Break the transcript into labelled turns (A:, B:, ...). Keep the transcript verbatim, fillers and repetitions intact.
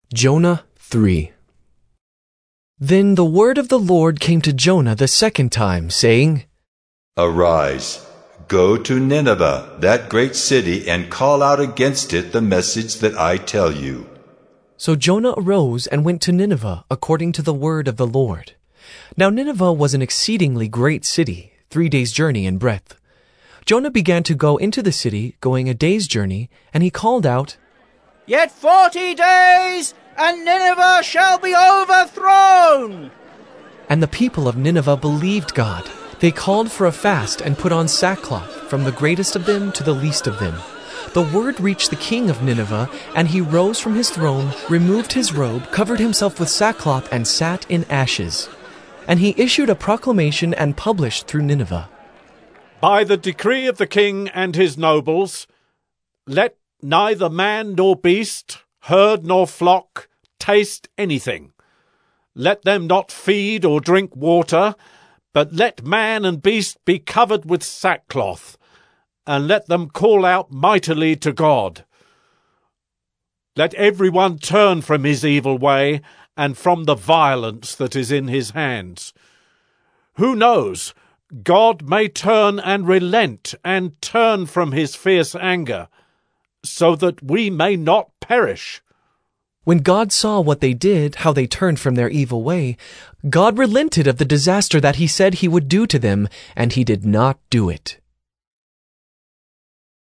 A: Jonah three. Then the word of the Lord came to Jonah the second time, saying,
B: Arise, go to Nineveh, that great city, and call out against it the message that I tell you.
A: So Jonah arose and went to Nineveh according to the word of the Lord. Now Nineveh was an exceedingly great city, three days' journey in breadth. Jonah began to go into the city, going a day's journey, and he called out,
C: Yet forty days, and Nineveh shall be overthrown.
A: And the people of Nineveh believed God. They called for a fast and put on sackcloth, from the greatest of them to the least of them. The word reached the king of Nineveh, and he rose from his throne, removed his robe, covered himself with sackcloth, and sat in ashes. And he issued a proclamation and published through Nineveh.
D: By the decree of the king and his nobles, let neither man nor beast, herd nor flock, taste anything. Let them not feed or drink water, but let man and beast be covered with sackcloth, and let them call out mightily to God. Let everyone turn from his evil way and from the violence that is in his hands. Who knows? God may turn and relent and turn from his fierce anger, so that we may not perish.
A: When God saw what they did, how they turned from their evil way, God relented of the disaster that he said he would do to them, and he did not do it.